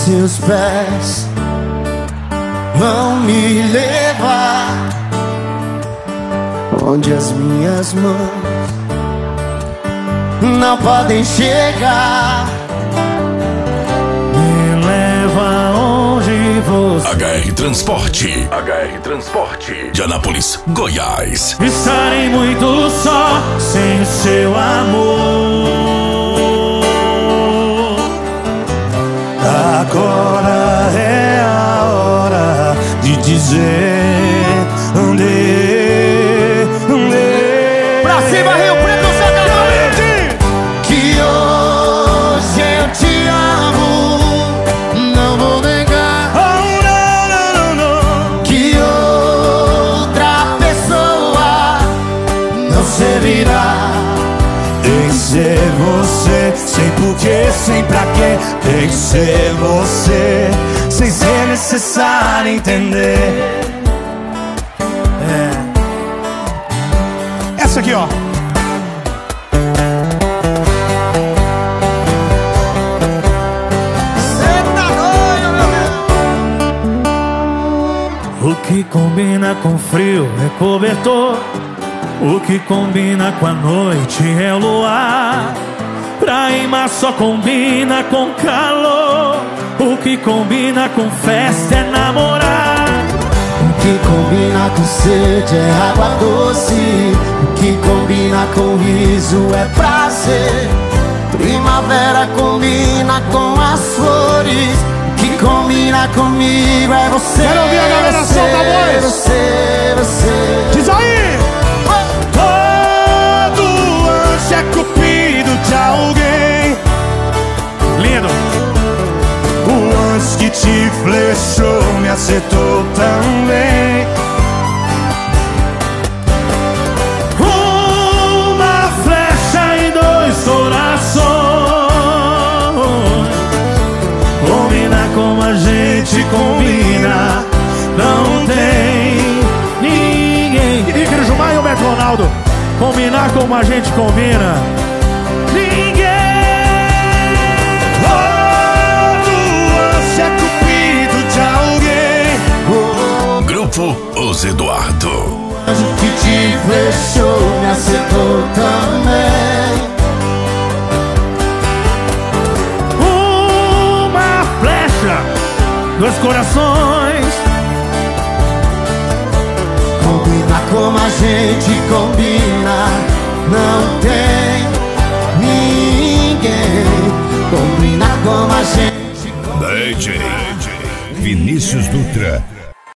seus pés vão me levar onde as minhas mãos não podem chegar. Me leva onde você... HR Transporte. HR Transporte. De Anápolis, Goiás. Estarei muito só sem seu amor. Agora é a hora de dizer andei. Pra cima, Rio Preto, Sacramento! Que hoje eu te amo, não vou negar. Oh, não. Que outra pessoa não servirá. Tem que ser você, sem porquê, sem pra quê. Tem que ser você, sem ser necessário entender. Essa aqui, ó. Cê tá doido, meu? O que combina com frio é cobertor. O que combina com a noite é o luar. Pra rimar só combina com calor. O que combina com festa é namorar. O que combina com sede é água doce. O que combina com riso é prazer. Primavera combina com as flores. O que combina comigo é você. Quero ouvir a galera, solta a voz. Você. Diz aí! Todo anjo é cupido de alguém. Lindo! O anjo que te flechou me acertou também. Uma flecha e dois corações. Combina como a gente combina. Não tem ninguém. Igreja Gilmar e o Beto Ronaldo. Combinar como a gente combina. Ninguém. É cupido de alguém. Grupo Os Eduardo. O anjo que te flechou me acertou também. Uma flecha, dois corações. Combina como a gente combina. Não tem ninguém. Combina como a gente. DJ Vinícius Dutra.